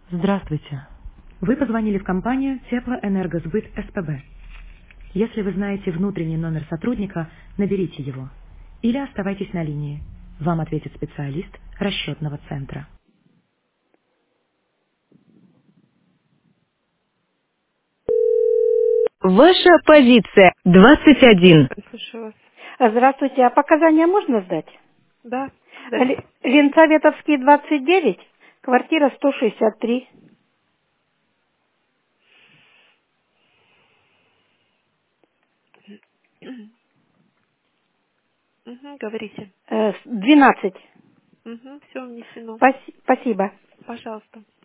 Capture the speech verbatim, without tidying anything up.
Здравствуйте. Вы позвонили в компанию Теплоэнергосбыт СПБ. Если вы знаете внутренний номер сотрудника, наберите его. Или оставайтесь на линии. Вам ответит специалист расчетного центра. Ваша позиция двадцать один. Слушаю вас. А, Здравствуйте, а показания можно сдать? Да, да. Ли- Ленсоветовский, двадцать девять, квартира сто шестьдесят три. Угу, говорите. Э, двенадцать. Угу, все внесено. Пас- Спасибо. Пожалуйста.